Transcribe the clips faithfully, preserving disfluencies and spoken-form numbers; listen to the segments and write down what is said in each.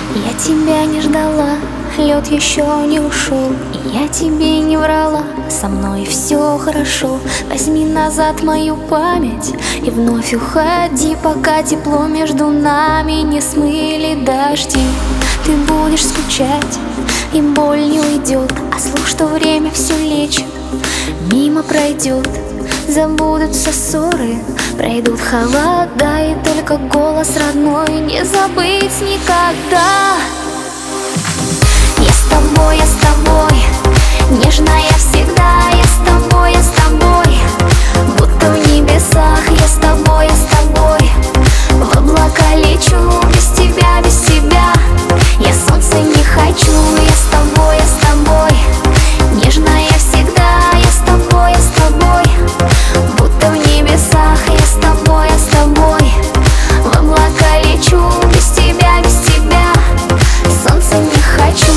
Я тебя не ждала, лед еще не ушел, и я тебе не врала, со мной все хорошо. Возьми назад мою память и вновь уходи, пока тепло между нами не смыли дожди. Ты будешь скучать, и боль не уйдет, а слух, что время все лечит, мимо пройдет. Забудутся ссоры, пройдут холода, и только голос родной не забыть никогда. Я с тобой, я с тобой, нежная всегда. Я с тобой, я с тобой, будто в небесах. Я с тобой, я с тобой, в облака лечу. Без тебя, без тебя я солнца не хочу. Я с тобой, я с тобой, нежная всегда. Я с тобой, я с тобой, будто в небесах. Я с тобой, я с тобой, в облака лечу. Без тебя, без тебя солнца не хочу.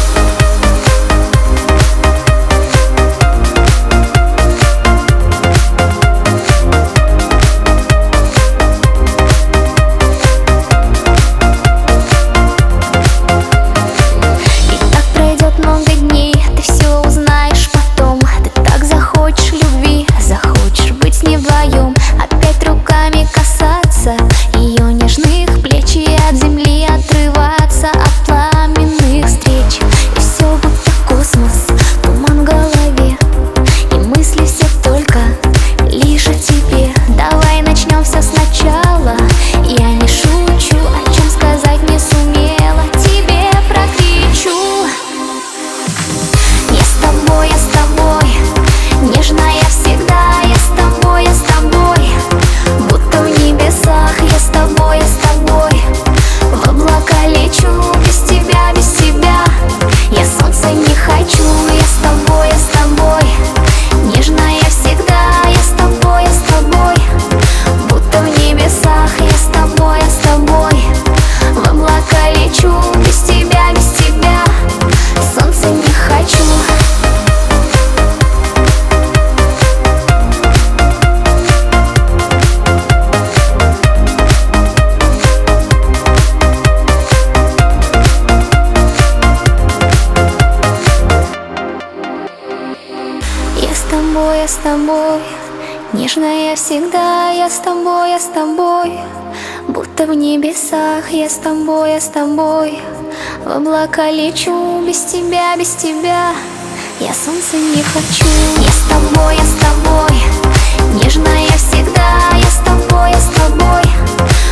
Я с тобой, нежная всегда. Я с тобой, я с тобой, будто в небесах. Я с тобой, я с тобой, в облака лечу. Без тебя, без тебя я солнца не хочу. Я с тобой, я с тобой, нежная всегда. Я с тобой, я с тобой,